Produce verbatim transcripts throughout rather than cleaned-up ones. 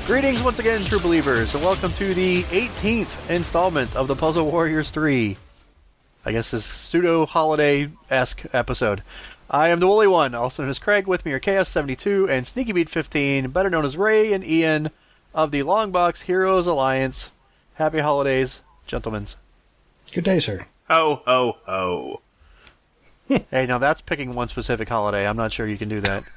Greetings once again, true believers, and welcome to the eighteenth installment of the Puzzle Warriors three. I guess this pseudo-holiday-esque episode. I am the Woolly One, also known as Craig. With me are Chaos seventy-two and Sneaky Beat fifteen, better known as Ray and Ian of the Longbox Heroes Alliance. Happy holidays, gentlemen. Good day, sir. Ho, ho, ho. Hey, now that's picking one specific holiday. I'm not sure you can do that.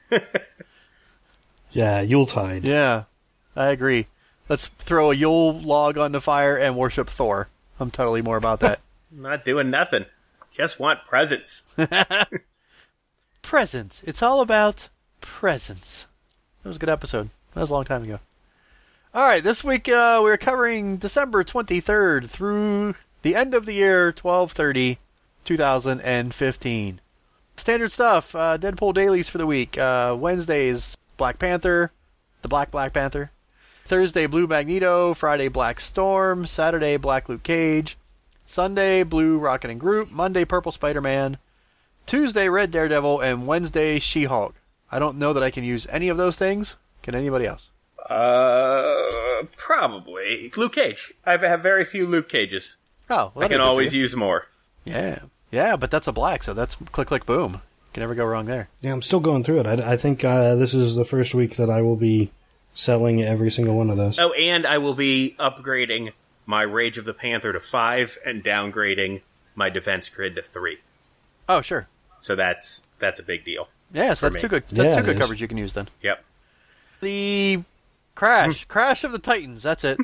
Yeah, Yuletide. Yeah, I agree. Let's throw a Yule log on the fire and worship Thor. I'm totally more about that. I'm not doing nothing. Just want presents. Presents. It's all about presents. That was a good episode. That was a long time ago. Alright, this week uh, we're covering December twenty-third through the end of the year, twelve thirty, twenty fifteen. Standard stuff. Uh, Deadpool dailies for the week. Uh, Wednesdays, Black Panther. The Black Black Panther. Thursday, Blue Magneto. Friday, Black Storm. Saturday, Black Luke Cage. Sunday, Blue Rocket and Groot. Monday, Purple Spider-Man. Tuesday, Red Daredevil. And Wednesday, She-Hulk. I don't know that I can use any of those things. Can anybody else? Uh, probably. Luke Cage. I have very few Luke Cages. Oh, well, I can always use more. Yeah. Yeah, but that's a black, so that's click, click, boom. You can never go wrong there. Yeah, I'm still going through it. I, I think uh, this is the first week that I will be selling every single one of those. Oh, and I will be upgrading my Rage of the Panther to five and downgrading my Defense Grid to three. Oh, sure. So that's that's a big deal. Yeah, so that's me. two good, that's Yeah, two it good is. coverage you can use then. Yep. The Crash. Crash of the Titans. That's it.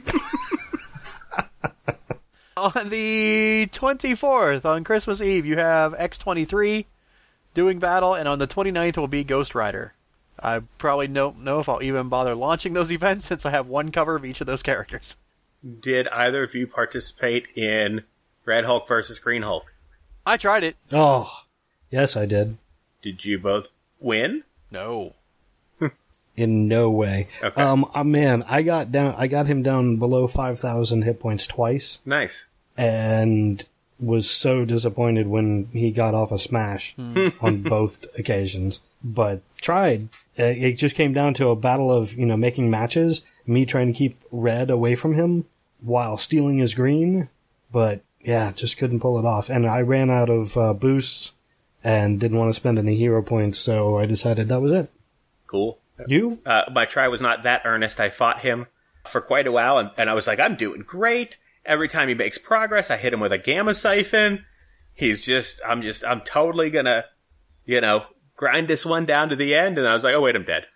On the twenty-fourth, on Christmas Eve, you have X twenty-three doing battle, and on the twenty-ninth will be Ghost Rider. I probably don't know if I'll even bother launching those events since I have one cover of each of those characters. Did either of you participate in Red Hulk versus Green Hulk? I tried it. Oh, yes, I did. Did you both win? No. In no way. Okay. Um, oh, man, I got down. I got him down below five thousand hit points twice, Nice. and was so disappointed when he got off a smash on both occasions. But tried. Uh, It just came down to a battle of you know making matches. Me trying to keep red away from him while stealing his green. But yeah, just couldn't pull it off. And I ran out of uh, boosts and didn't want to spend any hero points, so I decided that was it. Cool. You? Uh, my try was not that earnest. I fought him for quite a while, and, and I was like, I'm doing great. Every time he makes progress, I hit him with a Gamma Siphon. He's just, I'm just, I'm totally gonna, you know, grind this one down to the end. And I was like, oh, wait, I'm dead.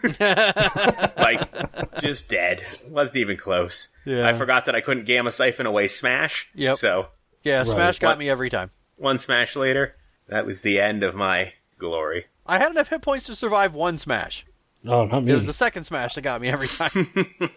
Like, just dead. Wasn't even close. Yeah. I forgot that I couldn't Gamma Siphon away Smash. Yep. So, Yeah, Right. Smash got What? me every time. one Smash later, that was the end of my glory. I had enough hit points to survive one Smash. Oh, not me. It was the second Smash that got me every time.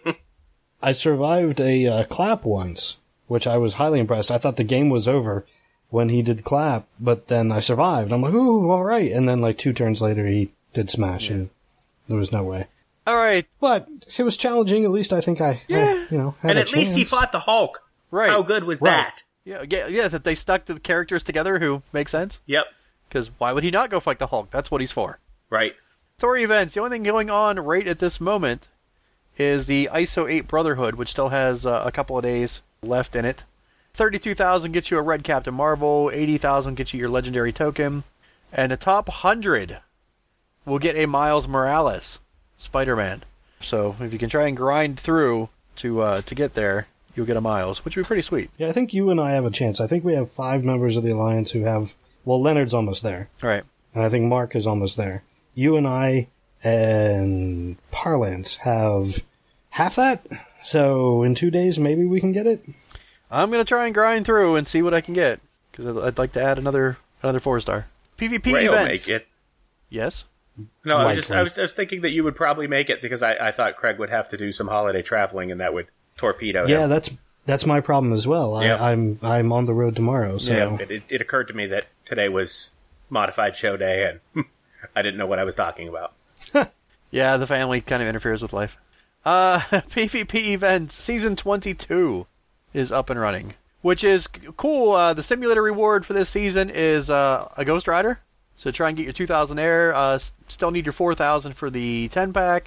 I survived a uh, clap once, which I was highly impressed. I thought the game was over when he did clap, but then I survived. I'm like, ooh, all right. And then like two turns later, he did smash, and there was no way. All right. But it was challenging. At least I think I, Yeah. had, you know, had And a at least he chance. fought the Hulk. Right. How good was Right. that? Yeah, yeah, yeah, that they stuck the characters together who make sense. Yep. Because why would he not go fight the Hulk? That's what he's for. Right. Story events. The only thing going on right at this moment is the I S O eight Brotherhood, which still has uh, a couple of days left in it. thirty-two thousand gets you a red Captain Marvel. eighty thousand gets you your legendary token. And the top one hundred will get a Miles Morales Spider-Man. So if you can try and grind through to uh, to get there, you'll get a Miles, which would be pretty sweet. Yeah, I think you and I have a chance. I think we have five members of the Alliance who have... Well, Leonard's almost there. All right. And I think Mark is almost there. You and I and Parlance have half that. So in two days, maybe we can get it. I'm going to try and grind through and see what I can get. Because I'd, I'd like to add another another four-star. PvP Ray will events. make it. Yes? No, I was just Likely. I was, I was thinking that you would probably make it because I, I thought Craig would have to do some holiday traveling and that would torpedo Yeah, him. that's that's my problem as well. Yep. I, I'm I'm on the road tomorrow, so Yeah, it, it, it occurred to me that today was modified show day and I didn't know what I was talking about. Yeah, the family kind of interferes with life. Uh, PvP events, Season twenty-two is up and running, which is c- cool. Uh, the simulator reward for this season is uh, a Ghost Rider. So try and get your two thousand air. Uh, s- still need your four thousand for the ten pack.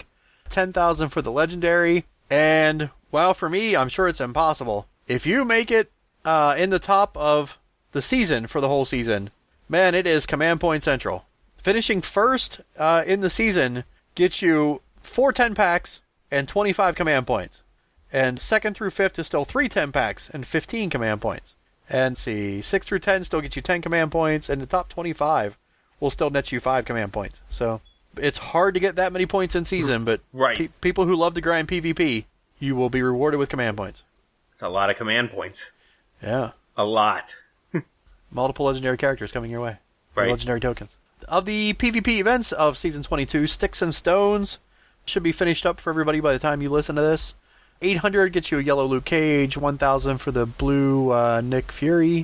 ten thousand for the legendary. And, well, for me, I'm sure it's impossible. If you make it uh, in the top of the season for the whole season, man, it is command point central. Finishing first uh, in the season gets you four ten packs and twenty-five command points. And second through fifth is still three ten packs and fifteen command points. And see, six through ten still get you ten command points, and the top twenty-five will still net you five command points. So it's hard to get that many points in season, but right. pe- people who love to grind PvP, you will be rewarded with command points. It's a lot of command points. Yeah. A lot. Multiple legendary characters coming your way. Right. Legendary tokens. Of the PvP events of Season twenty-two, Sticks and Stones should be finished up for everybody by the time you listen to this. eight hundred gets you a yellow Luke Cage, one thousand for the blue uh, Nick Fury,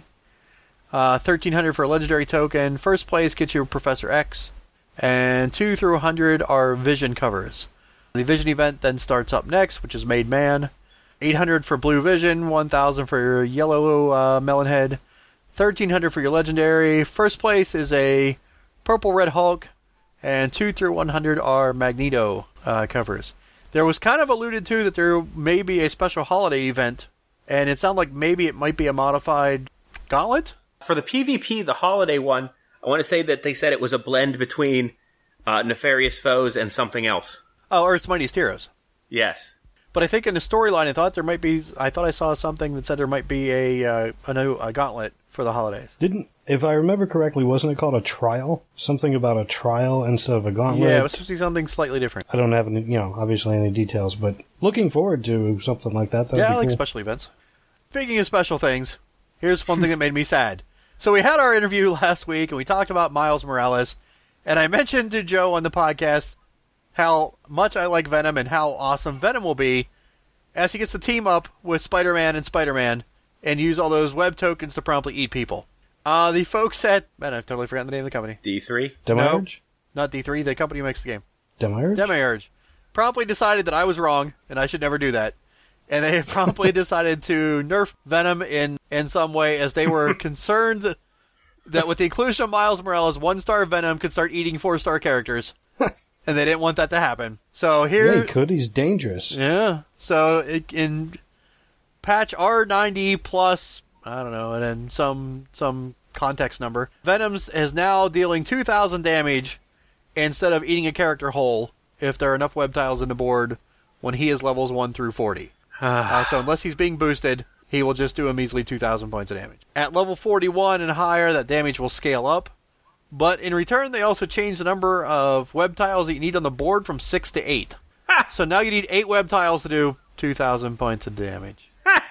uh, thirteen hundred for a legendary token. First place gets you Professor X, and two through one hundred are Vision covers. The Vision event then starts up next, which is Made Man. eight hundred for blue Vision, one thousand for your yellow uh, Melonhead, thirteen hundred for your legendary. First place is a purple Red Hulk, and two through one hundred are Magneto uh, covers. There was kind of alluded to that there may be a special holiday event, and it sounded like maybe it might be a modified Gauntlet? For the PvP, the holiday one, I want to say that they said it was a blend between uh, Nefarious Foes and something else. Oh, Earth's Mightiest Heroes. Yes. But I think in the storyline, I thought there might be. I thought I saw something that said there might be a uh, a new a Gauntlet for the holidays. Didn't, if I remember correctly, wasn't it called a trial? Something about a trial instead of a gauntlet? Yeah, it was supposed to be something slightly different. I don't have any, you know, obviously any details, but looking forward to something like that. That'd Yeah, be I like cool. special events. Speaking of special things, here's one thing that made me sad. So we had our interview last week, and we talked about Miles Morales, and I mentioned to Joe on the podcast how much I like Venom and how awesome Venom will be as he gets to team up with Spider-Man and Spider-Man and use all those web tokens to promptly eat people. Uh, the folks at... Man, I've totally forgotten the name of the company. D three? Demiurge? No, not D three, the company who makes the game. Demiurge? Demiurge. Promptly decided that I was wrong, and I should never do that. And they promptly decided to nerf Venom in, in some way, as they were concerned that with the inclusion of Miles Morales, one-star Venom could start eating four-star characters. And they didn't want that to happen. So here... Yeah, he could. He's dangerous. Yeah. So it, in patch R ninety plus, I don't know, and then some some context number, Venom's is now dealing two thousand damage instead of eating a character whole if there are enough web tiles in the board when he is levels one through forty. uh, so unless he's being boosted, he will just do a measly two thousand points of damage. At level forty-one and higher, that damage will scale up. But in return, they also changed the number of web tiles that you need on the board from six to eight. So now you need eight web tiles to do two thousand points of damage.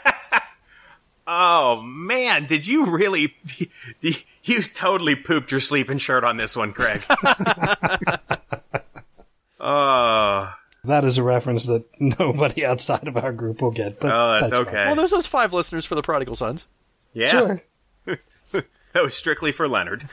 Oh, man, did you really... You totally pooped your sleeping shirt on this one, Craig. uh, that is a reference that nobody outside of our group will get. But oh, that's, that's okay. fine. Well, there's those five listeners for the Prodigal Sons. Yeah. Sure. That was strictly for Leonard.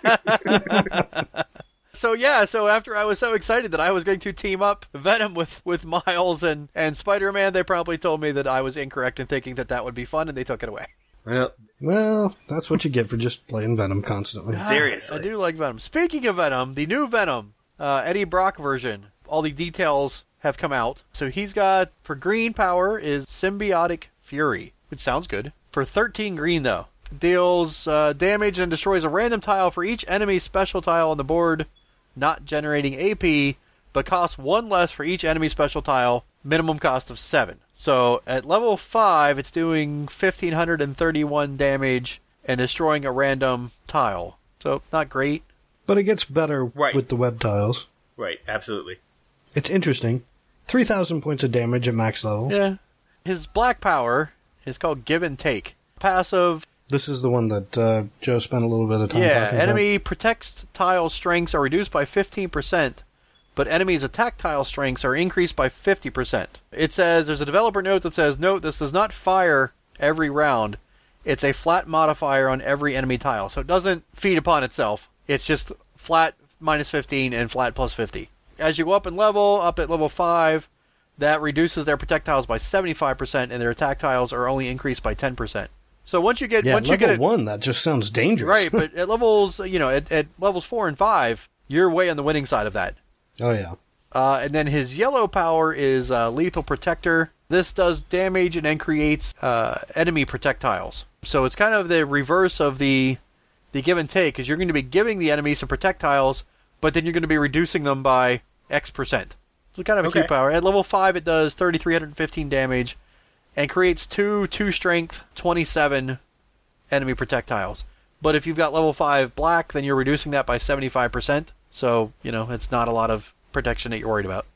So yeah, so after I was so excited that I was going to team up Venom with, with Miles and, and Spider-Man, they promptly told me that I was incorrect in thinking that that would be fun, and they took it away. Well, Well, that's what you get for just playing Venom constantly. seriously. I do like Venom. Speaking of Venom, the new Venom, uh, Eddie Brock version, all the details have come out. So he's got, for green power, is Symbiotic Fury, which sounds good. For thirteen green, though, deals uh, damage and destroys a random tile for each enemy special tile on the board, not generating A P, but costs one less for each enemy special tile, minimum cost of seven. So at level five, it's doing one thousand five hundred thirty-one damage and destroying a random tile. So not great. But it gets better Right. with the web tiles. Right, absolutely. It's interesting. three thousand points of damage at max level. Yeah. His black power is called Give and Take. Passive, This is the one that uh, Joe spent a little bit of time yeah, talking enemy protects tile strengths are reduced by fifteen percent, but enemies' attack tile strengths are increased by fifty percent. It says, there's a developer note that says, note, this does not fire every round. It's a flat modifier on every enemy tile. So it doesn't feed upon itself. It's just flat minus fifteen and flat plus fifty. As you go up in level, up at level five, that reduces their projectiles by seventy-five percent, and their attack tiles are only increased by ten percent. So once you get Yeah, once you level get it, one, that just sounds dangerous. right, but at levels, you know, at, at levels four and five, you're way on the winning side of that. Oh, yeah. Uh, and then his yellow power is uh, Lethal Protector. This does damage and then creates uh, enemy projectiles. So it's kind of the reverse of the the give and take, because you're going to be giving the enemy some projectiles, but then you're going to be reducing them by X percent. So kind of a Okay. cute power. At level five, it does three thousand three hundred fifteen damage and creates two two strength twenty-seven enemy projectiles. But if you've got level five black, then you're reducing that by seventy-five percent. So, you know, it's not a lot of protection that you're worried about.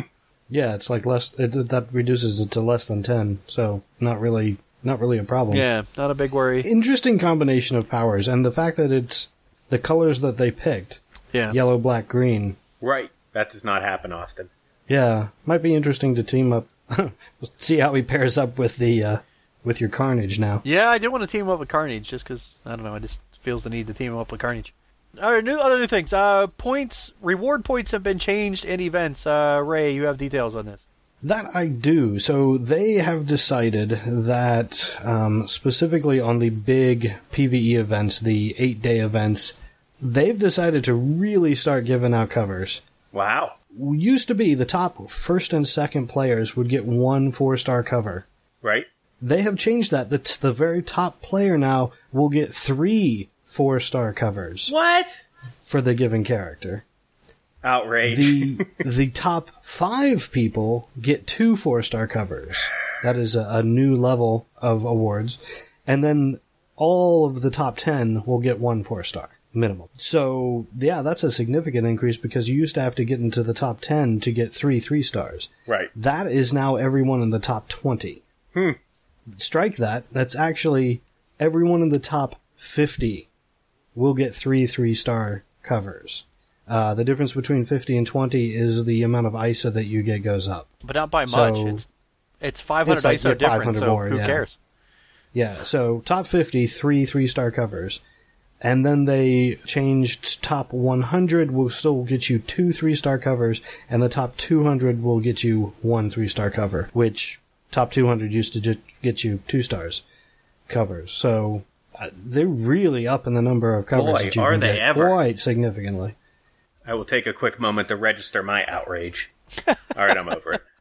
Yeah, it's like less. It, that reduces it to less than ten, so not really, not really a problem. Yeah, not a big worry. Interesting combination of powers, and the fact that it's the colors that they picked: Yeah. yellow, black, green. Right. That does not happen often. Yeah, might be interesting to team up. See how he pairs up with the uh, with your Carnage now. Yeah, I did want to team him up with Carnage, just because, I don't know, I just feels the need to team him up with Carnage. All right, new, other new things. Uh, points, reward points have been changed in events. Uh, Ray, you have details on this. That I do. So they have decided that um, specifically on the big PvE events, the eight-day events, they've decided to really start giving out covers. Wow. Used to be the top first and second players would get one four-star cover. Right? They have changed that. The, the very top player now will get three four-star covers What? for the given character. Outrage. The the top five people get two four-star covers. That is a, a new level of awards. And then all of the top ten will get one four-star minimum. So, yeah, that's a significant increase because you used to have to get into the top ten to get three three-stars. Right. That is now everyone in the top twenty. Hmm. Strike that. That's actually everyone in the top fifty will get three three-star covers. Uh, the difference between fifty and twenty is the amount of I S O that you get goes up. But not by So- much. It's, it's five hundred It's like, I S O yeah, difference, five hundred so more, who yeah. cares? Yeah, so top fifty, three three-star covers. And then they changed top one hundred will still get you two three-star covers, and the top two hundred will get you one three-star cover, which top two hundred used to just get you two stars covers. So uh, they're really up in the number of covers Boy, that you are can they get ever. quite significantly. I will take a quick moment to register my outrage. All right, I'm over it.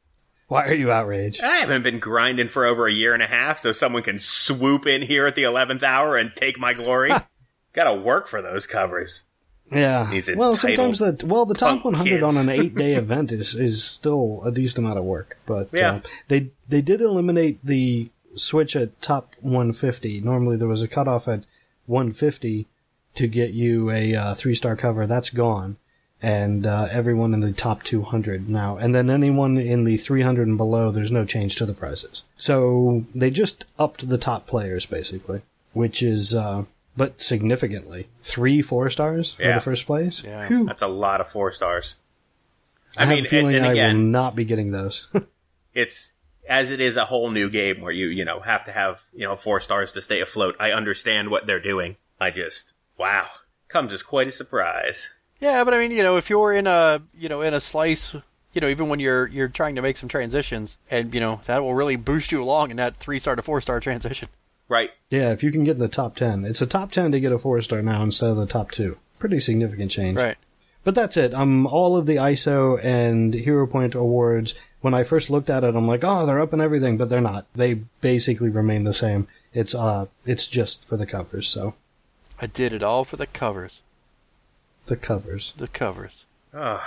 Why are you outraged? I haven't been grinding for over a year and a half, so someone can swoop in here at the eleventh hour and take my glory. Gotta work for those covers. Yeah. These Well, sometimes the well, the top punk one hundred kids. on an eight-day event is is still a decent amount of work. But Yeah. uh, they they did eliminate the switch at top one fifty. Normally there was a cutoff at one fifty to get you a uh, three-star cover. That's gone, and uh, everyone in the top two hundred now, and then anyone in the three hundred and below, there's no change to the prices. So they just upped the top players basically, which is. Uh, But significantly. Three four stars for Yeah. the first place? Yeah. Whew. That's a lot of four stars. I, I, mean, have a feeling and, and I again, will not be getting those. it's as it is a whole new game where you you know have to have you know four stars to stay afloat. I understand what they're doing. I just wow comes as quite a surprise. Yeah, but I mean, you know, if you're in a, you know, in a slice, you know, even when you're you're trying to make some transitions, and you know that will really boost you along in that three star to four star transition. Right. Yeah, if you can get in the top ten. It's a top ten to get a four star now instead of the top two. Pretty significant change. Right. But that's it. Um, all of the I S O and Hero Point awards, when I first looked at it, I'm like, oh, they're up and everything, but they're not. They basically remain the same. It's uh, it's just for the covers, so. I did it all for the covers. The covers. The covers. Oh.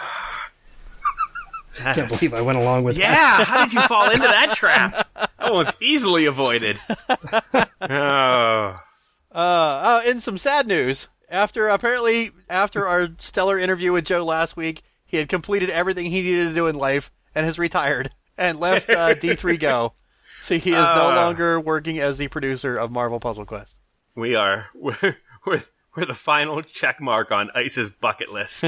Can't believe I went along with that. Yeah, how did you fall into that trap? That was easily avoided. Oh. Uh, uh, in some sad news, after apparently after our stellar interview with Joe last week, he had completed everything he needed to do in life and has retired and left uh, D three Go. So he is no Uh. longer working as the producer of Marvel Puzzle Quest. We are. We're, we're, we're the final check mark on Ice's bucket list.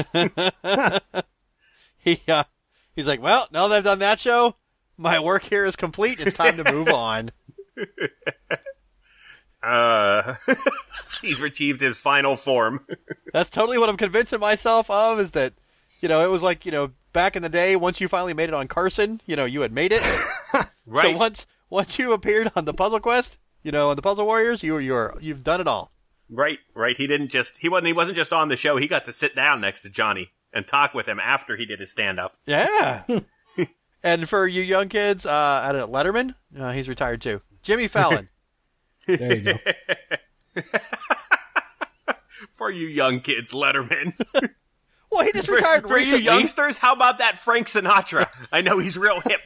He uh, he's like, well, now that I've done that show, my work here is complete. It's time to move on. Uh, he's achieved his final form. That's totally what I'm convincing myself of, is that, you know, it was like, you know, back in the day, once you finally made it on Carson, you know, you had made it. Right. So once once you appeared on the Puzzle Quest, you know, on the Puzzle Warriors, you you're you've done it all. Right, right. He didn't just he wasn't he wasn't just on the show. He got to sit down next to Johnny and talk with him after he did his stand-up. Yeah. And for you young kids, uh, at a Letterman, uh, he's retired too. Jimmy Fallon. There you go. For you young kids, Letterman. Well, he just For, retired for you recently. youngsters, how about that Frank Sinatra? I know he's real hip.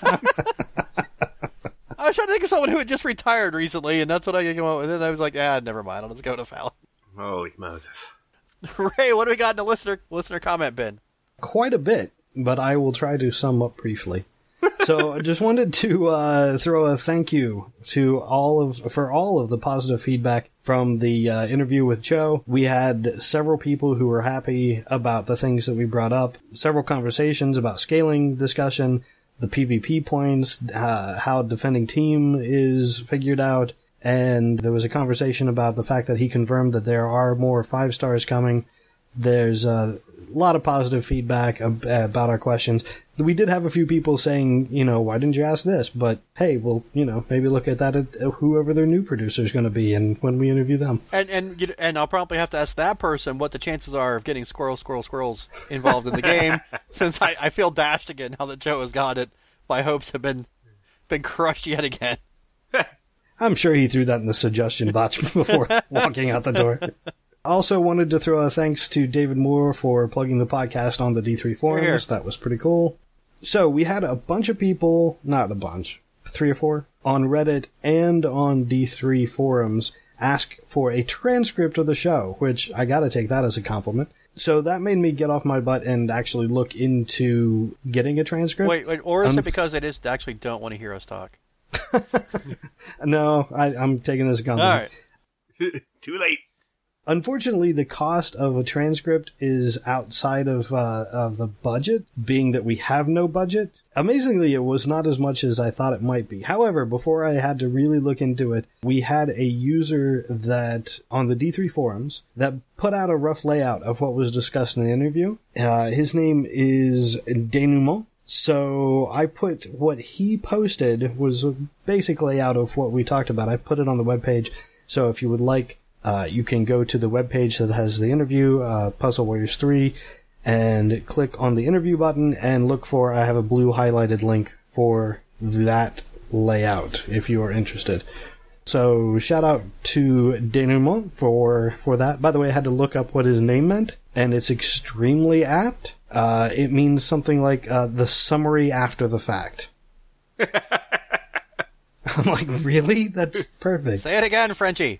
I was trying to think of someone who had just retired recently, and that's what I came up with. And I was like, ah, never mind. I'll just go to Fallon. Holy Moses. Ray, what do we got in the listener listener comment bin? Quite a bit, but I will try to sum up briefly. So I just wanted to uh, throw a thank you to all of for all of the positive feedback from the uh, interview with Joe. We had several people who were happy about the things that we brought up, several conversations about scaling discussion, the PvP points, uh, how defending team is figured out, and there was a conversation about the fact that he confirmed that there are more five stars coming. There's a lot of positive feedback ab- about our questions. We did have a few people saying, you know, why didn't you ask this? But hey, well, you know, maybe look at that at whoever their new producer is going to be, and when we interview them. And and you- and I'll probably have to ask that person what the chances are of getting squirrel, squirrel, squirrels involved in the game, since I, I feel dashed again now that Joe has got it. My hopes have been been crushed yet again. I'm sure he threw that in the suggestion box before walking out the door. Also wanted to throw a thanks to David Moore for plugging the podcast on the D three forums. Here. That was pretty cool. So we had a bunch of people, not a bunch, three or four, on Reddit and on D three forums ask for a transcript of the show, which I gotta take that as a compliment. So that made me get off my butt and actually look into getting a transcript. Wait, wait, or is Um, it because they just actually don't want to hear us talk? No, I, I'm taking this as a All compliment. right. Too late. Unfortunately, the cost of a transcript is outside of uh, of the budget, being that we have no budget. Amazingly, it was not as much as I thought it might be. However, before I had to really look into it, we had a user that, on the D three forums, that put out a rough layout of what was discussed in the interview. Uh, his name is Denouement. So I put what he posted was a basic layout of what we talked about. I put it on the webpage. So if you would like, Uh, you can go to the webpage that has the interview, uh, Puzzle Warriors three, and click on the interview button and look for, I have a blue highlighted link for that layout if you are interested. So shout out to Denouement for, for that. By the way, I had to look up what his name meant, and it's extremely apt. Uh, it means something like, uh, the summary after the fact. I'm like, really? That's perfect. Say it again, Frenchie.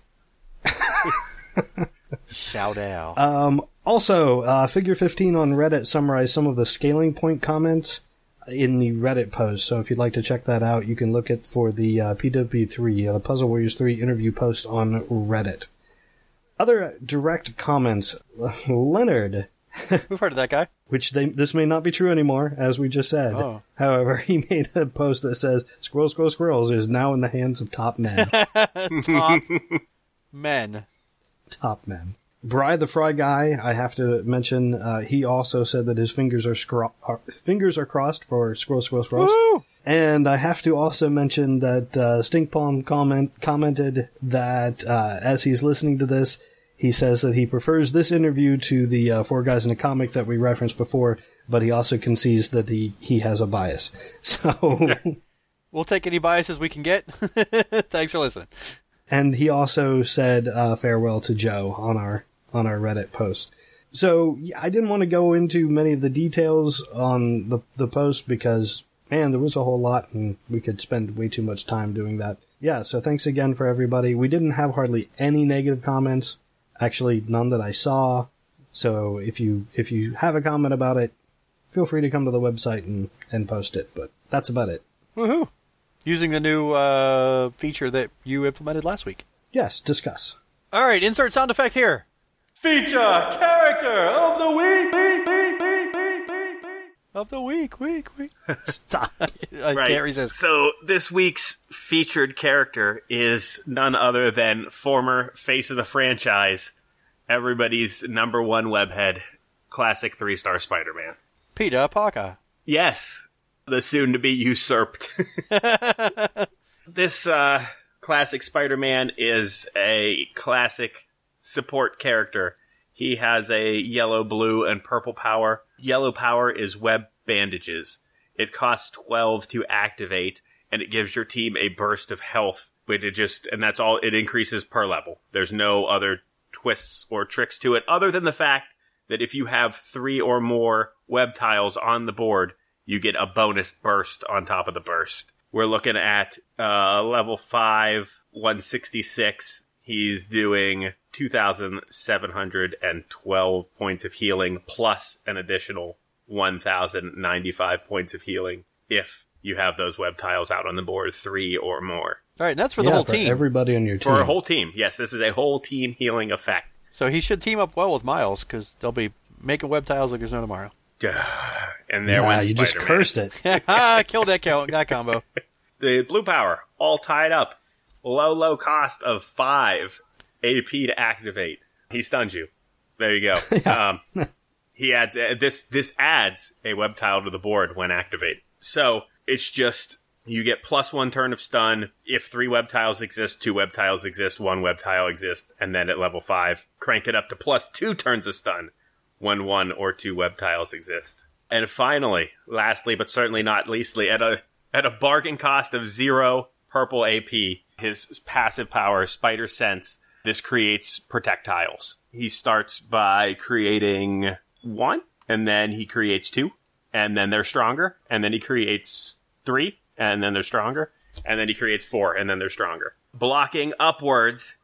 Shout out. Um, also, uh, Figure fifteen on Reddit summarized some of the scaling point comments in the Reddit post. So if you'd like to check that out, you can look at for the uh, P W three, uh, the Puzzle Warriors three interview post on Reddit. Other direct comments. Leonard, We've heard of that guy. which they, this may not be true anymore, as we just said. Oh. However, he made a post that says, Squirrel, Squirrel, Squirrels is now in the hands of top men. Top men. Top men. Bry the Fry Guy, I have to mention, uh, he also said that his fingers are, scro- are fingers are crossed for Squirrel, Squirrel, Squirrels. Woo! And I have to also mention that uh, Stinkpalm comment commented that uh, as he's listening to this, he says that he prefers this interview to the uh, Four Guys in a Comic that we referenced before, but he also concedes that he, he has a bias. So, We'll take any biases we can get. Thanks for listening. and he also said uh, farewell to Joe on our on our Reddit post. So yeah, I didn't want to go into many of the details on the the post because, man, there was a whole lot, and we could spend way too much time doing that. Yeah, so thanks again for everybody. We didn't have hardly any negative comments. Actually, none that I saw. So if you if you have a comment about it, feel free to come to the website and, and post it. But that's about it. Woohoo! Using the new uh, feature that you implemented last week. Yes, discuss. All right, insert sound effect here. Feature character of the week. week, week, week, week, week, week. Of the week, week, week. Stop. I Right. can't resist. So this week's featured character is none other than former face of the franchise, everybody's number one webhead, classic three-star Spider-Man. Peter Parker. Yes, the soon-to-be usurped. This uh, classic Spider-Man is a classic support character He has a yellow, blue, and purple power. Yellow power is web bandages. It costs twelve to activate, and it gives your team a burst of health. But it just, and that's all, it increases per level. There's no other twists or tricks to it, other than the fact that if you have three or more web tiles on the board, you get a bonus burst on top of the burst. We're looking at uh, level five, one sixty-six. He's doing two thousand seven hundred twelve points of healing, plus an additional one thousand ninety-five points of healing if you have those web tiles out on the board, three or more. All right, and that's for the yeah, whole for team. everybody on your team. For a whole team, yes. This is a whole team healing effect. So he should team up well with Miles, because they'll be making web tiles like there's no tomorrow. And there yeah, went you just Spider-Man. cursed it. Killed that, co- that combo. The blue power, all tied up. Low, low cost of five A P to activate. He stuns you. There you go. Yeah. Um, he adds uh, this. This adds a web tile to the board when activated. So it's just you get plus one turn of stun if three web tiles exist, two web tiles exist, one web tile exists, and then at level five, crank it up to plus two turns of stun when one or two web tiles exist. And finally, lastly but certainly not leastly, at a at a bargain cost of zero purple A P, his passive power, Spider Sense, this creates projectiles. He starts by creating one, and then he creates two, and then they're stronger, and then he creates three, and then they're stronger, and then he creates four, and then they're stronger. Blocking upwards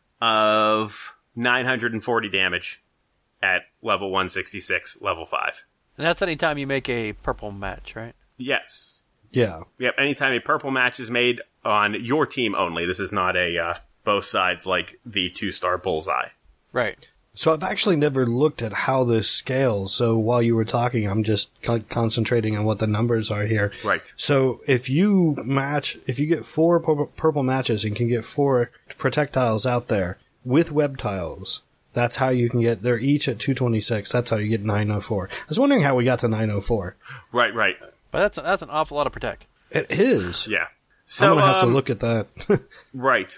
of nine hundred forty damage at level one sixty-six, level five. And that's anytime you make a purple match, right? Yes. Yeah. Yep, anytime a purple match is made on your team only. This is not a uh, both sides like the two-star bullseye. Right. So I've actually never looked at how this scales. So while you were talking, I'm just con- concentrating on what the numbers are here. Right. So if you match, if you get four pur- purple matches and can get four projectiles out there with web tiles, that's how you can get, they're each at two twenty-six. That's how you get nine oh four. I was wondering how we got to nine oh four. Right, right. But that's that's an awful lot of protect. It is. Yeah. So, I'm going to have um, to look at that. Right.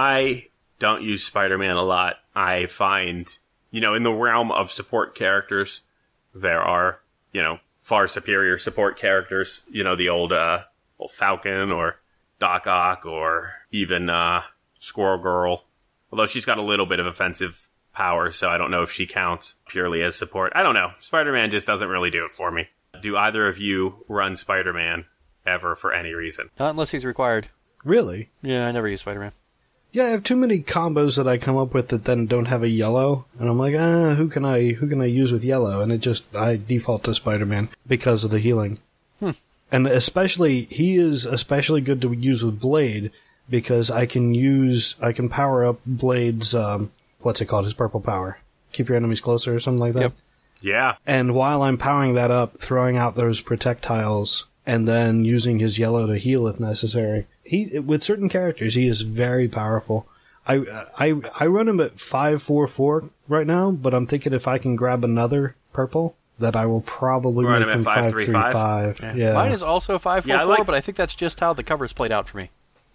I don't use Spider-Man a lot. I find, you know, in the realm of support characters, there are, you know, far superior support characters. You know, the old, uh, old Falcon or Doc Ock or even uh, Squirrel Girl. Although she's got a little bit of offensive power, so I don't know if she counts purely as support. I don't know. Spider-Man just doesn't really do it for me. Do either of you run Spider-Man ever for any reason? Not unless he's required. Really? Yeah, I never use Spider-Man. Yeah, I have too many combos that I come up with that then don't have a yellow, and I'm like, ah, who can I who can I use with yellow? And it just I default to Spider-Man because of the healing. Hmm. And especially he is especially good to use with Blade because I can use I can power up Blade's um what's it called, his purple power. Keep your enemies closer or something like that. Yep. Yeah. And while I'm powering that up, throwing out those projectiles, and then using his yellow to heal if necessary. He with certain characters, he is very powerful. I I I run him at five four four right now, but I'm thinking if I can grab another purple, that I will probably Run make him him at five five three three five? five. Yeah. Yeah. Mine is also five four Yeah, I four, like- but I think that's just how the covers played out for me.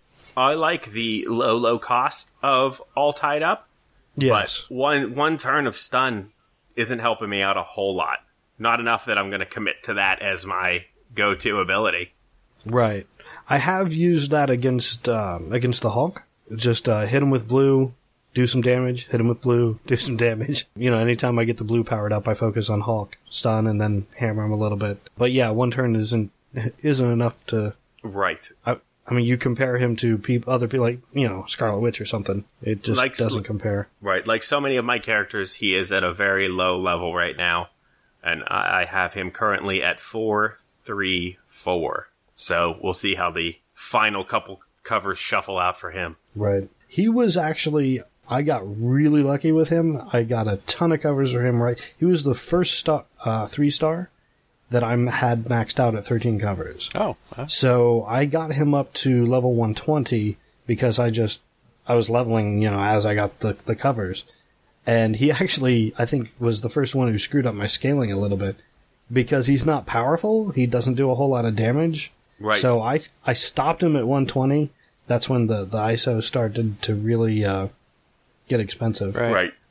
I like the low, low cost of all tied up. Yes. But one one turn of stun isn't helping me out a whole lot. Not enough that I'm going to commit to that as my go-to ability. Right. I have used that against um, against the Hulk. Just uh, hit him with blue, do some damage. Hit him with blue, do some damage. You know, anytime I get the blue powered up, I focus on Hulk, stun, and then hammer him a little bit. But yeah, one turn isn't isn't enough to. Right. I, I mean, you compare him to peop, other people like you know Scarlet Witch or something. It just Like doesn't Sl- compare. Right. Like so many of my characters, he is at a very low level right now. And I I have him currently at four three four. So we'll see how the final couple covers shuffle out for him. Right. He was actually, I got really lucky with him. I got a ton of covers for him, right? He was the first star, uh, three star that I had maxed out at thirteen covers. Oh. Huh? So I got him up to level one twenty because I just, I was leveling, you know, as I got the, the covers. And he actually, I think, was the first one who screwed up my scaling a little bit. Because he's not powerful, he doesn't do a whole lot of damage. Right. So I I stopped him at one twenty. That's when the, the I S O started to really uh, get expensive. Right. Right.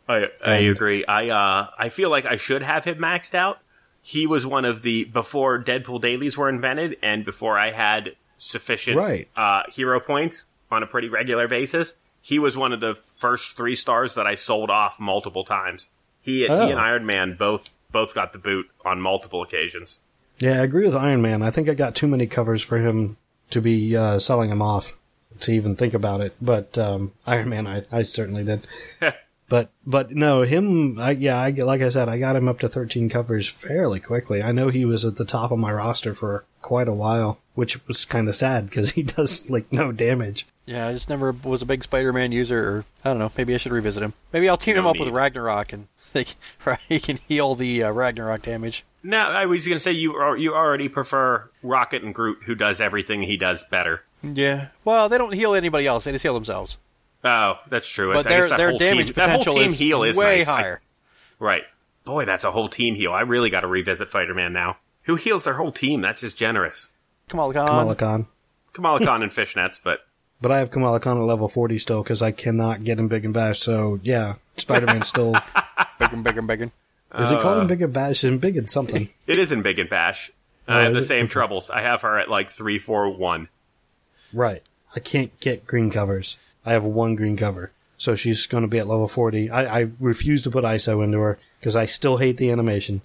I I And- agree. I uh I feel like I should have him maxed out. He was one of the before Deadpool dailies were invented, and before I had sufficient Right. uh, hero points on a pretty regular basis. He was one of the first three stars that I sold off multiple times. He, Oh. he and Iron Man both both got the boot on multiple occasions. Yeah, I agree with Iron Man. I think I got too many covers for him to be uh, selling him off to even think about it. But um, Iron Man, I, I certainly did. But but no, him. I, yeah, I, like I said, I got him up to thirteen covers fairly quickly. I know he was at the top of my roster for quite a while, which was kind of sad because he does like no damage. Yeah, I just never was a big Spider-Man user, or I don't know. Maybe I should revisit him. Maybe I'll team No him up need. with Ragnarok, and like, he can heal the uh, Ragnarok damage. No, I was going to say you are, you already prefer Rocket and Groot, who does everything he does better. Yeah. Well, they don't heal anybody else; they just heal themselves. Oh, that's true. But It's- I their guess that their whole damage team, that whole potential team is heal is way nice. I- higher. right. Boy, that's a whole team heal. I really got to revisit Spider-Man now. Who heals their whole team? That's just generous. Kamala Khan. Kamala Khan. Kamala Khan and fishnets, but But I have Kamala Khan at level forty still because I cannot get him Big and Bash. So yeah, Spider-Man's still. Bigger, bigger, bigger. Is it called him Big and Bash? And Big and something. it isn't Big and Bash. Oh, I have is the it? same Okay. troubles. I have her at like three, four, one. Right. I can't get green covers. I have one green cover. So she's going to be at level forty. I, I refuse to put I S O into her because I still hate the animation.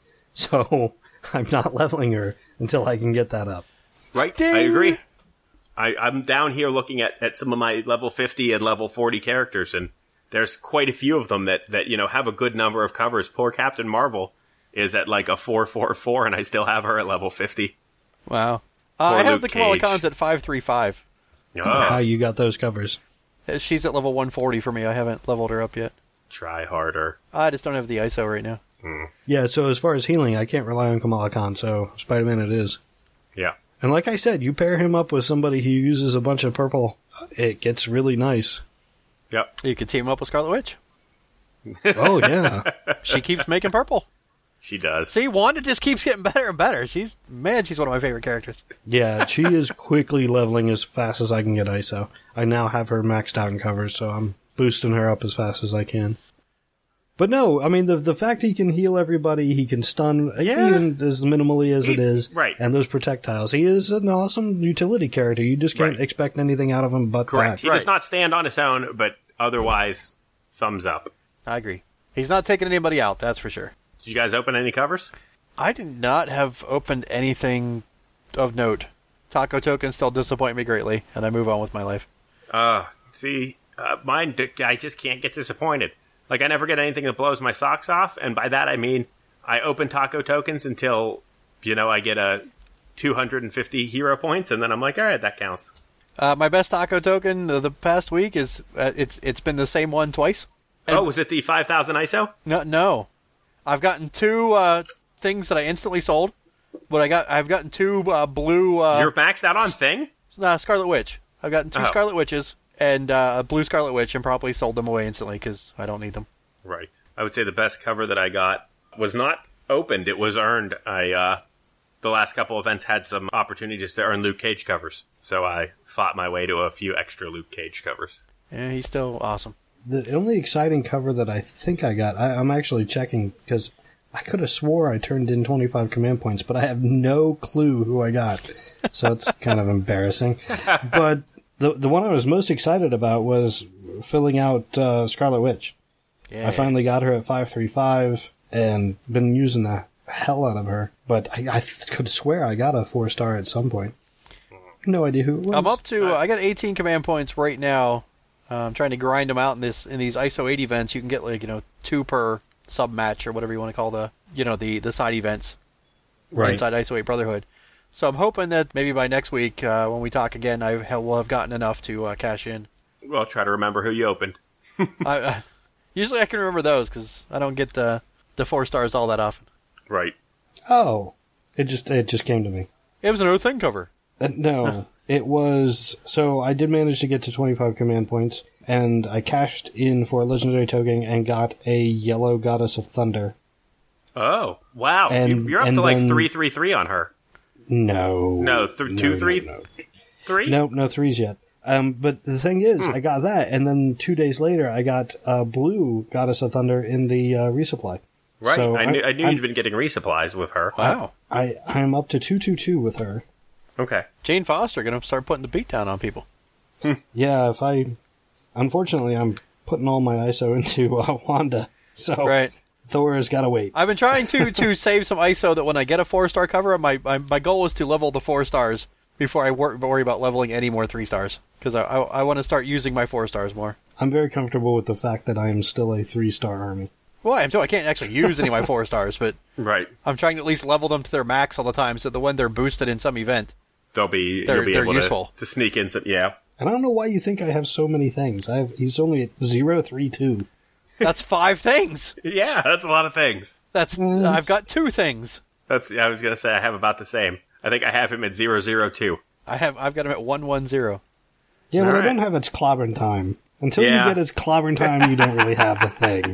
So I'm not leveling her until I can get that up. Right? Ding. I agree. I, I'm down here looking at, at some of my level fifty and level forty characters, and there's quite a few of them that, that you know have a good number of covers. Poor Captain Marvel is at like a four four four, and I still have her at level fifty. Wow. Uh, I Poor have Luke the Kamala Cage. Khans at five three five. How Ugh, you got those covers? She's at level one forty for me. I haven't leveled her up yet. try harder. I just don't have the I S O right now. Yeah, so as far as healing, I can't rely on Kamala Khan, so Spider-Man it is. Yeah. And like I said, you pair him up with somebody who uses a bunch of purple, it gets really nice. Yep. You could team up with Scarlet Witch. Oh, yeah. She keeps making purple. She does. See, Wanda just keeps getting better and better. She's man, she's one of my favorite characters. Yeah, she is quickly leveling as fast as I can get I S O. I now have her maxed out in covers, so I'm boosting her up as fast as I can. But no, I mean, the the fact he can heal everybody, he can stun, Yeah. even as minimally as it He- is, right. and those projectiles, he is an awesome utility character. You just can't Right. expect anything out of him but Correct. He that. does not stand on his own, but otherwise, thumbs up. I agree. He's not taking anybody out, that's for sure. Did you guys open any covers? I did not have opened anything of note. Taco tokens still disappoint me greatly, and I move on with my life. Uh, see, uh, mine, I just can't get disappointed. Like, I never get anything that blows my socks off, and by that I mean I open taco tokens until, you know, I get a two hundred fifty hero points, and then I'm like, all right, that counts. Uh, my best taco token of the past week is uh, it's it's been the same one twice. And- oh, was it the five thousand I S O? No, no, I've gotten two uh, things that I instantly sold, but I got I've gotten two uh, blue uh, You're maxed out on Thing? uh, Scarlet Witch. I've gotten two Oh. Scarlet Witches and uh, a blue Scarlet Witch, and probably sold them away instantly because I don't need them. Right. I would say the best cover that I got was not opened, it was earned. I, uh, the last couple events had some opportunities to earn Luke Cage covers, so I fought my way to a few extra Luke Cage covers. Yeah, he's still awesome. The only exciting cover that I think I got, I, I'm actually checking because I could have swore I turned in twenty-five command points, but I have no clue who I got. So it's kind of embarrassing. But the the one I was most excited about was filling out uh, Scarlet Witch. Yeah. I finally got her at five three five and been using the hell out of her. But I, I could swear I got a four star at some point. No idea who it was. I'm up to. I got eighteen command points right now. Uh, I'm trying to grind them out in this in these I S O eight events. You can get like you know two per sub match or whatever you want to call the you know the the side events right. inside I S O eight Brotherhood. So I'm hoping that maybe by next week uh, when we talk again, I ha- will have gotten enough to uh, cash in. Well, try to remember who you opened. I, uh, usually I can remember those because I don't get the the four stars all that often. Right. Oh, it just it just came to me. It was an Earth Thing cover. Uh, no, it was... So I did manage to get to twenty-five command points, and I cashed in for a legendary token and got a yellow Goddess of Thunder. Oh, wow. And- You- You're up and to like then- three three three on her. No. No, th- no, two, no, three, no. three? Nope, no threes yet. Um, but the thing is, hmm. I got that, and then two days later, I got uh, Blue Goddess of Thunder in the uh, resupply. Right, so I, knew, I knew I'm, you'd been getting resupplies with her. Wow. I, I am up to two two two with her. Okay. Jane Foster going to start putting the beat down on people. Yeah, if I... Unfortunately, I'm putting all my I S O into uh, Wanda, so right. Thor has got to wait. I've been trying to, to save some I S O that when I get a four-star cover, my, my my goal is to level the four stars before I wor- worry about leveling any more three stars, because I, I, I want to start using my four stars more. I'm very comfortable with the fact that I am still a three-star army. Well, I am too. I can't actually use any of my four stars, but right. I'm trying to at least level them to their max all the time, so that when they're boosted in some event, they'll be they're, you'll be they're able useful. To, to sneak in. Some, yeah. And I don't know why you think I have so many things. I have he's only at zero three two. That's five things. Yeah, that's a lot of things. That's mm. I've got two things. That's I was gonna say I have about the same. I think I have him at zero zero two. I have I've got him at one one zero. Yeah, but right. I don't have its clobbering time. Until yeah. you get its clobbering time, you don't really have the thing.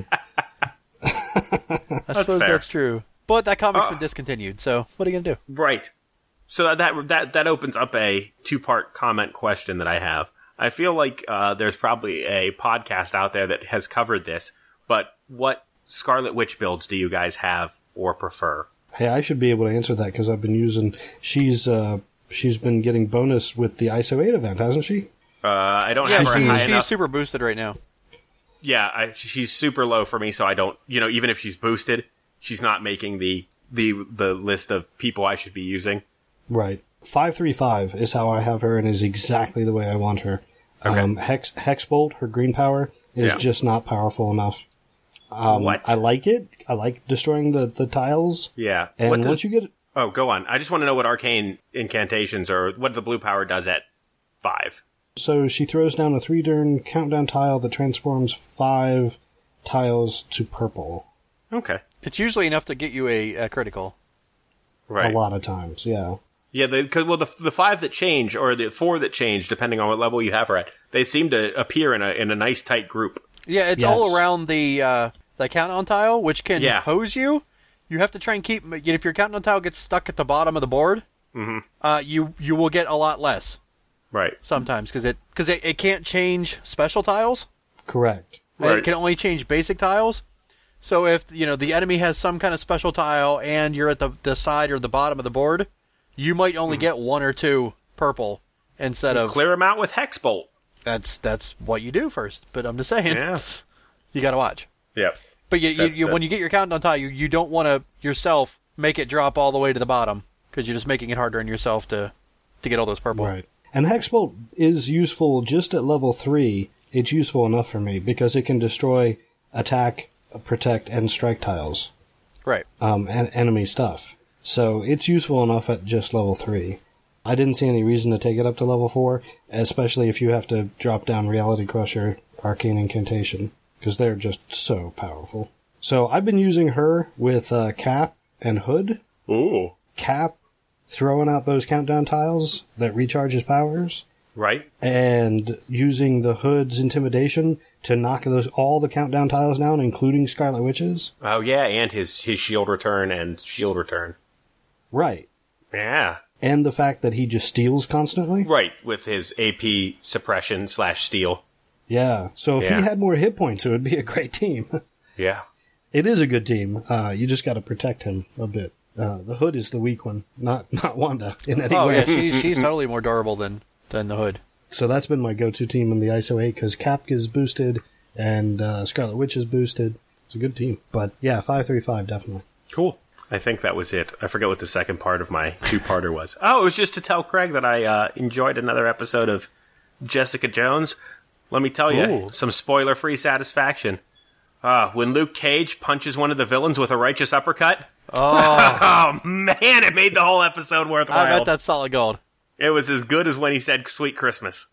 I that's suppose fair. that's true. But that comic's uh, been discontinued, so what are you gonna do? Right. So that that that, that opens up a two part comment question that I have. I feel like uh, there's probably a podcast out there that has covered this, but what Scarlet Witch builds do you guys have or prefer? Hey, I should be able to answer that because I've been using. She's uh, she's been getting bonus with the I S O eight event, hasn't she? Uh, I don't yeah, have her she's, high she's enough. super boosted right now. Yeah, I, she's super low for me, so I don't. You know, even if she's boosted, she's not making the the the list of people I should be using. Right. five three five is how I have her and is exactly the way I want her. Okay. Um, Hex Hexbolt, her green power, is yeah. just not powerful enough. Um, what? I like it. I like destroying the, the tiles. Yeah. And what does, once you get... Oh, go on. I just want to know what arcane incantations or what the blue power does at five. So she throws down a three-turn countdown tile that transforms five tiles to purple. Okay. It's usually enough to get you a, a critical. Right. A lot of times, yeah. Yeah, because well, the the five that change or the four that change, depending on what level you have her at, they seem to appear in a in a nice tight group. Yeah, it's yes. all around the uh, the countdown tile, which can yeah. hose you. You have to try and keep. If your countdown tile gets stuck at the bottom of the board, mm-hmm. uh, you you will get a lot less. Right. Sometimes because it because it, it can't change special tiles. Correct. Right. It can only change basic tiles. So if you know the enemy has some kind of special tile and you're at the the side or the bottom of the board, you might only mm. get one or two purple instead we'll of clear them out with Hexbolt. That's that's what you do first. But I'm just saying, yeah. you got to watch. Yeah. But you, you, you, when you get your countdown tile, you, you don't want to yourself make it drop all the way to the bottom because you're just making it harder on yourself to to get all those purple. Right. And Hexbolt is useful just at level three. It's useful enough for me because it can destroy, attack, protect, and strike tiles. Right. Um, and enemy stuff. So it's useful enough at just level three. I didn't see any reason to take it up to level four, especially if you have to drop down Reality Crusher, Arcane Incantation, because they're just so powerful. So I've been using her with uh, Cap and Hood. Ooh. Cap throwing out those countdown tiles that recharge his powers. Right. And using the Hood's Intimidation to knock those all the countdown tiles down, including Scarlet Witches. Oh, yeah, and his, his shield return and shield return. Right. Yeah. And the fact that he just steals constantly. Right, with his A P suppression slash steal. Yeah, so if yeah. he had more hit points, it would be a great team. Yeah. It is a good team. Uh, you just got to protect him a bit. Uh, the Hood is the weak one, not not Wanda in any oh, way. yeah, she's, she's totally more durable than, than the Hood. So that's been my go-to team in the I S O eight, because Cap is boosted, and uh, Scarlet Witch is boosted. It's a good team. But yeah, five three five, definitely. Cool. I think that was it. I forget what the second part of my two-parter was. Oh, it was just to tell Craig that I uh, enjoyed another episode of Jessica Jones. Let me tell you, Ooh. some spoiler-free satisfaction. Uh, when Luke Cage punches one of the villains with a righteous uppercut. Oh, oh man, it made the whole episode worthwhile. I bet that's solid gold. It was as good as when he said "Sweet Christmas."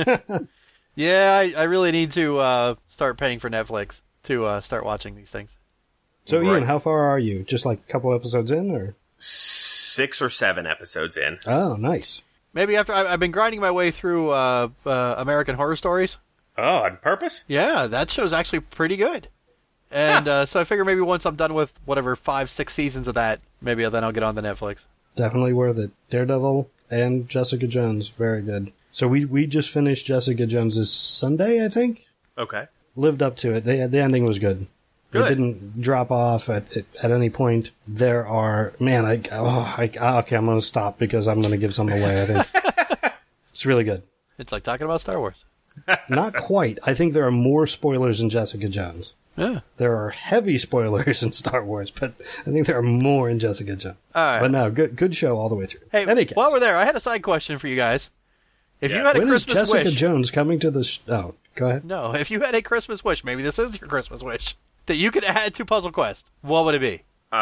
Yeah, I, I really need to uh, start paying for Netflix to uh, start watching these things. So, right. Ian, how far are you? Just like a couple episodes in, or six or seven episodes in? Oh, nice. Maybe after I, I've been grinding my way through uh, uh, American Horror Stories. Oh, on purpose? Yeah, that show's actually pretty good. And huh. uh, so I figure maybe once I'm done with whatever five, six seasons of that, maybe then I'll get on the Netflix. Definitely worth it. Daredevil and Jessica Jones, very good. So we, we just finished Jessica Jones this Sunday, I think. Okay. Lived up to it. The, the ending was good. Good. It didn't drop off at at any point. There are... Man, I... Oh, I okay, I'm going to stop because I'm going to give something away, I think. It's really good. It's like talking about Star Wars. Not quite. I think there are more spoilers in Jessica Jones. Yeah. There are heavy spoilers in Star Wars, but I think there are more in Jessica Jones. All right. But no, good good show all the way through. Hey, Any case, while we're there, I had a side question for you guys. If Yeah. you had a when is Christmas Jessica wish... Jones coming to the... Sh- oh, go ahead. No, if you had a Christmas wish, maybe this is your Christmas wish, that you could add to Puzzle Quest, what would it be?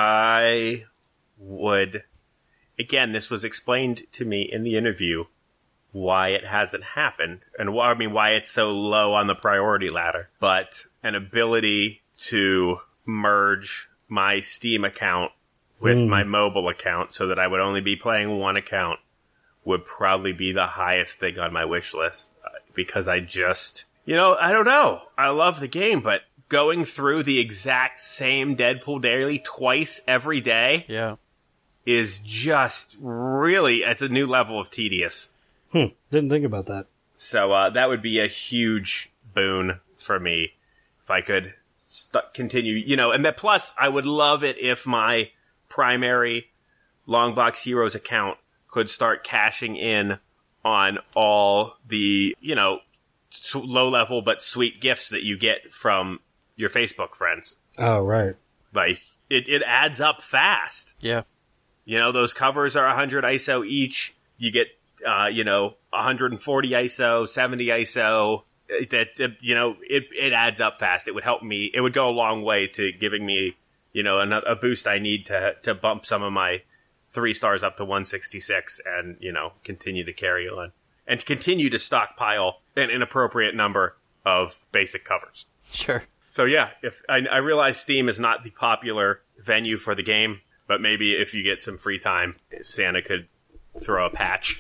I would... Again, this was explained to me in the interview why it hasn't happened, and why, I mean, why it's so low on the priority ladder. But an ability to merge my Steam account with Mm. my mobile account so that I would only be playing one account would probably be the highest thing on my wish list. Uh, because I just, you know, I don't know. I love the game, but going through the exact same Deadpool daily twice every day Yeah. is just really, it's a new level of tedious. Hmm, didn't think about that. So uh, that would be a huge boon for me if I could st- continue, you know, and that plus I would love it if my primary Longbox Heroes account could start cashing in on all the, you know, s- low level but sweet gifts that you get from your Facebook friends. Oh, right. Like, it, it adds up fast. Yeah. You know, those covers are one hundred I S O each. You get, uh, you know, one hundred forty I S O, seventy I S O. That, that you know, it it adds up fast. It would help me. It would go a long way to giving me, you know, a, a boost I need to to bump some of my three stars up to one sixty-six, and you know, continue to carry on and continue to stockpile an inappropriate number of basic covers. Sure. So yeah, if I, I realize Steam is not the popular venue for the game, but maybe if you get some free time, Santa could throw a patch,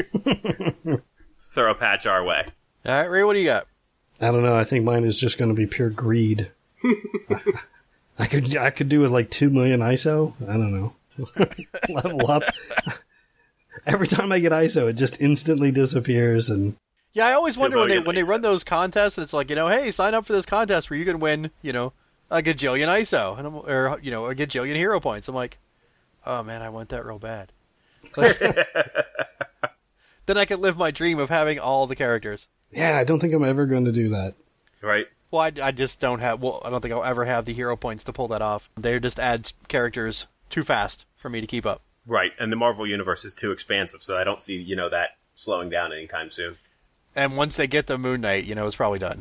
throw a patch our way. All right, Ray, what do you got? I don't know. I think mine is just going to be pure greed. I could I could do with like two million I S O. I don't know. Level up. Every time I get I S O, it just instantly disappears. And Yeah, I always wonder when they million when they I S O. run those contests, and it's like, you know, hey, sign up for this contest where you can win, you know, a gajillion I S O, and I'm, or you know, a gajillion hero points. I'm like, oh man, I want that real bad. Like, then I can live my dream of having all the characters. yeah, I don't think I'm ever going to do that. Right? Well, I, I just don't have. Well, I don't think I'll ever have the hero points to pull that off. They just add characters too fast for me to keep up. Right. And the Marvel Universe is too expansive, so I don't see, you know, that slowing down anytime soon. And once they get to Moon Knight, you know, it's probably done.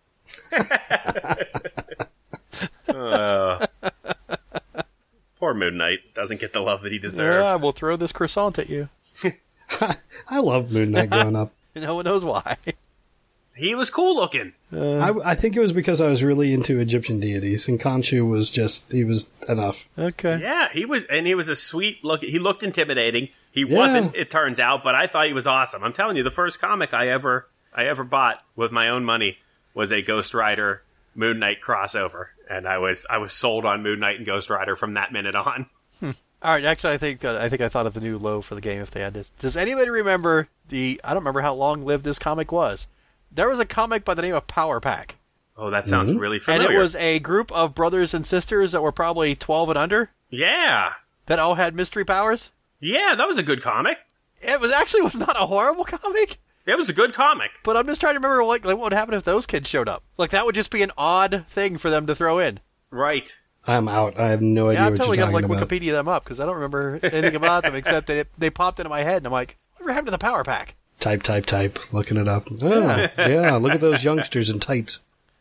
Uh, poor Moon Knight doesn't get the love that he deserves. Yeah, we'll throw this croissant at you. I loved Moon Knight growing up. No one knows why. He was cool looking. I, I think it was because I was really into Egyptian deities, and Khonshu was just, he was enough. Okay. Yeah, he was, and he was a sweet look. He looked intimidating. He Yeah. wasn't, it turns out, but I thought he was awesome. I'm telling you, the first comic I ever, I ever bought with my own money was a Ghost Rider Moon Knight crossover, and I was, I was sold on Moon Knight and Ghost Rider from that minute on. All right. Actually, I think uh, I think I thought of the new low for the game if they had this. Does anybody remember the? I don't remember how long lived this comic was. There was a comic by the name of Power Pack, Oh, that sounds Mhm. really and familiar. it was a group of brothers and sisters that were probably twelve and under yeah, that all had mystery powers. yeah, that was a good comic. It was actually was not a horrible comic, It was a good comic. but I'm just trying to remember like, like what would happen if those kids showed up. Like that would just be an odd thing for them to throw in. Right. I'm out. I have no idea Yeah, I'm what totally you're gonna talking like about. Wikipedia them up because I don't remember anything about them except that it, they popped into my head and I'm like, whatever happened to the Power Pack? Type, type, type. Looking it up. Oh, yeah, look at those youngsters in tights.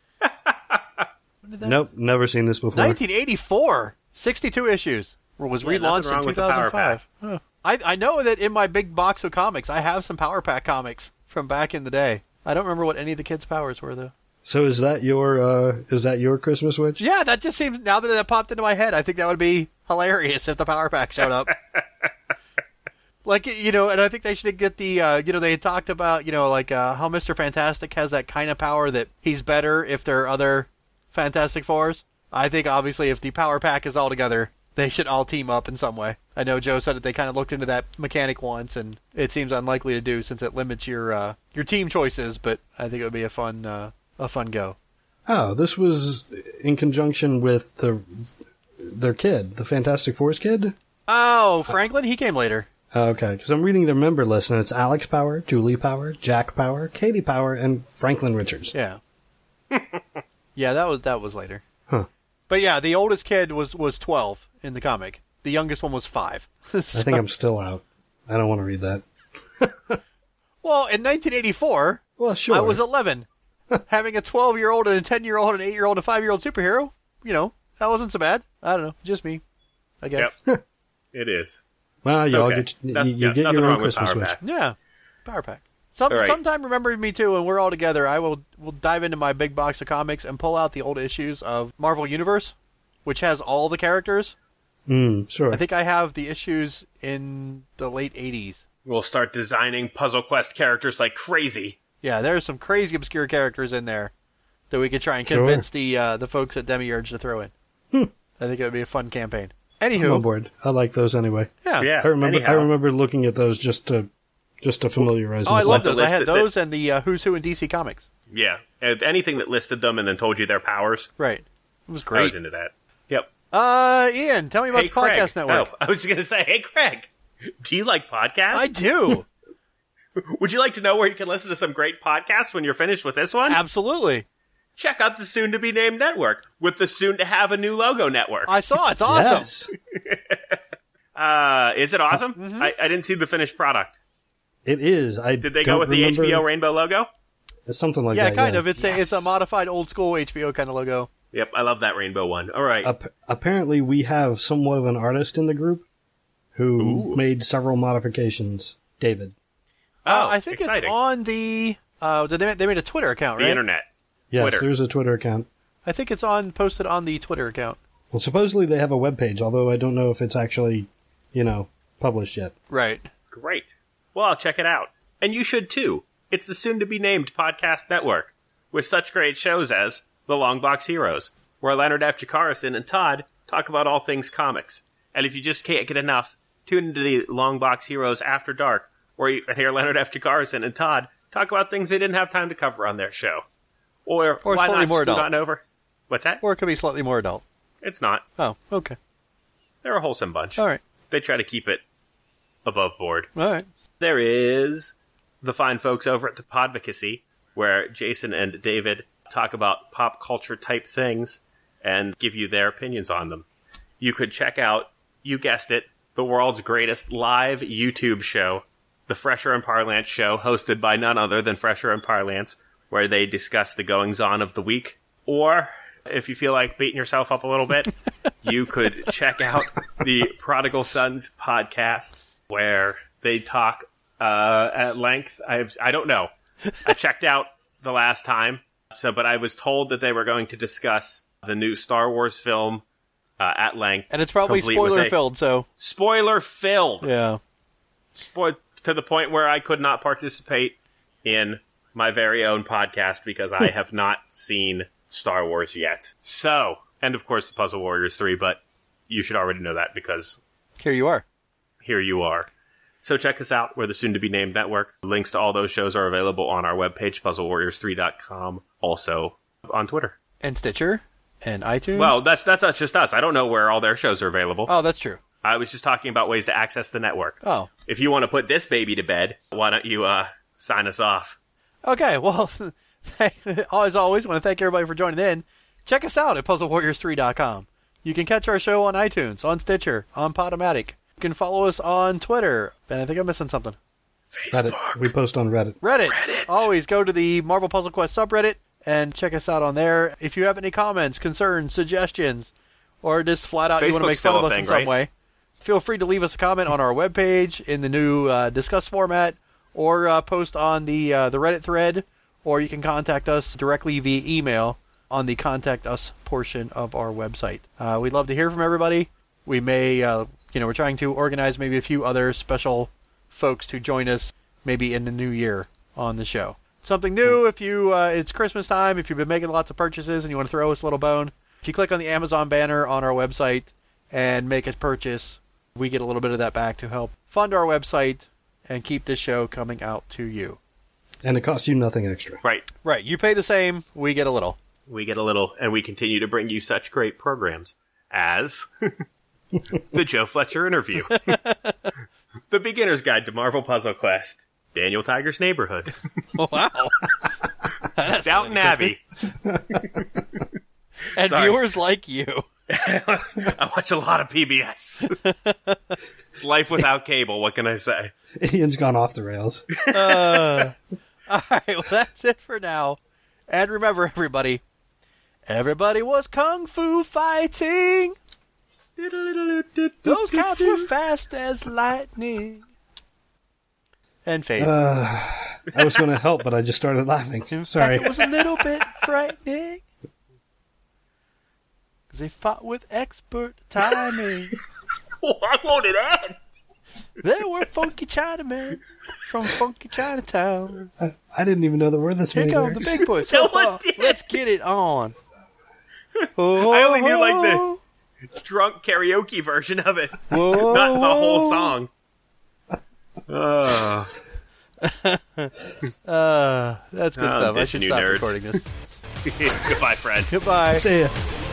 Nope, never seen this before. nineteen eighty-four, sixty-two issues. Was Yeah, relaunched nothing wrong in with the Power two thousand five. Huh. I I know that in my big box of comics, I have some Power Pack comics from back in the day. I don't remember what any of the kids' powers were though. So is that your uh, is that your Christmas wish? Yeah, that just seems now that it popped into my head. I think that would be hilarious if the Power Pack showed up. Like, you know, and I think they should get the, uh, you know, they had talked about, you know, like uh, how Mister Fantastic has that kind of power that he's better if there are other Fantastic Fours. I think, obviously, if the Power Pack is all together, they should all team up in some way. I know Joe said that they kind of looked into that mechanic once, and it seems unlikely to do since it limits your uh, your team choices. But I think it would be a fun uh, a fun go. Oh, this was in conjunction with the their kid, the Fantastic Four's kid. Oh, Franklin, he came later. Okay, because I'm reading their member list, and it's Alex Power, Julie Power, Jack Power, Katie Power, and Franklin Richards. Yeah. yeah, that was that was later. Huh. But yeah, the oldest kid was, was twelve in the comic. The youngest one was five. so, I think I'm still out. I don't want to read that. Well, in nineteen eighty-four, Well, sure. I was eleven. Having a twelve-year-old and a ten-year-old and an eight-year-old and a five-year-old superhero, you know, that wasn't so bad. I don't know. Just me, I guess. Yep. It is. Well, you all Okay. get you, No- you yeah, get nothing your wrong own with Christmas Power Switch. Pack. Yeah. Power Pack. Some, All right. Sometime remember me too, when we're all together, I will will dive into my big box of comics and pull out the old issues of Marvel Universe, which has all the characters. Mm, sure. I think I have the issues in the late eighties. We'll start designing Puzzle Quest characters like crazy. Yeah, there's some crazy obscure characters in there that we could try and Sure. convince the uh, the folks at Demiurge to throw in. Hmm. I think it would be a fun campaign. I'm on Anywho, board. I like those anyway. yeah. Yeah. I remember. anyhow. I remember looking at those just to just to familiarize Oh, I myself. love the those. I list had that- those and the uh, Who's Who in D C Comics. Yeah. Uh, Anything that listed them and then told you their powers. Right. It was I great. was into that. Yep. Uh, Ian, tell me about Hey, the Craig. Podcast Network. Oh, I was going to say, hey, Craig, do you like podcasts? I do. Would you like to know where you can listen to some great podcasts when you're finished with this one? Absolutely. Check out the soon-to-be-named network with the soon-to-have-a-new logo network. I saw it. It's awesome. Yes, Uh, is it awesome? Mm-hmm. I, I didn't see the finished product. it is. I Did they don't go with remember. the H B O rainbow logo? It's something like Yeah, that. kind yeah. of. It's a it's a Yes. modified old school H B O kind of logo. Yep, I love that rainbow one. All right. Ap- apparently, we have somewhat of an artist in the group who Ooh. made several modifications. David. Uh, Oh, I think exciting. it's on the. Uh, did they they made a Twitter account, the right? internet. Yes, Twitter. there's a Twitter account. I think it's on posted on the Twitter account. Well, supposedly they have a webpage, although I don't know if it's actually, you know, published yet. Right. Great. Well, I'll check it out. And you should too. It's the soon-to-be-named Podcast Network, with such great shows as The Long Box Heroes, where Leonard F. Jacarison and Todd talk about all things comics. And if you just can't get enough, tune into the Long Box Heroes After Dark, where you can hear Leonard F. Jacarison and Todd talk about things they didn't have time to cover on their show. Or, Or why slightly not more scoot adult. on over? What's that? Or it could be slightly more adult. It's not. Oh, okay. They're a wholesome bunch. All right. They try to keep it above board. All right. There is the fine folks over at the Podvocacy, where Jason and David talk about pop culture type things and give you their opinions on them. You could check out, you guessed it, the world's greatest live YouTube show, the Fresher and Parlance Show, hosted by none other than Fresher and Parlance, where they discuss the goings-on of the week. Or, if you feel like beating yourself up a little bit, you could check out the Prodigal Sons podcast, where they talk uh, at length. I I don't know. I checked out the last time, so but I was told that they were going to discuss the new Star Wars film uh, at length, And it's probably complete with spoiler a- filled, so Spoiler filled. yeah. Spo- to the point where I could not participate in my very own podcast because I have not seen Star Wars yet. So, and of course, the Puzzle Warriors three, but you should already know that because Here you are. here you are. So check us out. We're the soon-to-be-named network. Links to all those shows are available on our webpage, puzzle warriors three dot com. Also on Twitter. And Stitcher and iTunes. Well, that's that's us, just us. I don't know where all their shows are available. oh, that's true. I was just talking about ways to access the network. Oh, If you want to put this baby to bed, why don't you uh, sign us off? okay. Well, as always, want to thank everybody for joining in. Check us out at puzzle warriors three dot com. You can catch our show on iTunes, on Stitcher, on Podomatic. You can follow us on Twitter. And I think I'm missing something. Facebook. Reddit. We post on Reddit. Reddit. Reddit. Always go to the Marvel Puzzle Quest subreddit and check us out on there. If you have any comments, concerns, suggestions, or just flat out you want to Facebook's make fun still of a us thing, in some right? way, feel free to leave us a comment on our webpage in the new uh, discuss format, or uh, post on the uh, the Reddit thread, or you can contact us directly via email on the contact us portion of our website. Uh, we'd love to hear from everybody. We may, uh, you know, we're trying to organize maybe a few other special folks to join us maybe in the new year on the show. Something new, if you, uh, it's Christmas time, if you've been making lots of purchases and you want to throw us a little bone, if you click on the Amazon banner on our website and make a purchase, we get a little bit of that back to help fund our website and keep this show coming out to you. And it costs you nothing extra. Right. Right. You pay the same, we get a little. We get a little, and we continue to bring you such great programs as the Joe Fletcher interview, the Beginner's Guide to Marvel Puzzle Quest, Daniel Tiger's Neighborhood, Wow. Downton Abbey, and Sorry. viewers like you. I watch a lot of P B S. It's life without cable, what can I say? Ian's gone off the rails. Uh, all right, well, that's it for now. And remember, everybody, everybody was kung fu fighting. Those counts were fast as lightning. And fade. Uh, I was going to help, but I just started laughing. In Sorry. fact, it was a little bit frightening. Because they fought with expert timing. Why won't it end? There were funky Chinamen from funky Chinatown. I, I didn't even know there were this Here many come the lyrics. big boys. No Oh, one did. let's get it on. Oh, I only knew, like, the drunk karaoke version of it. Whoa, Not the whole whoa. song. Uh, Uh, that's good Oh, stuff. I ditch should new stop nerds. recording this. Goodbye, friends. Goodbye. See ya.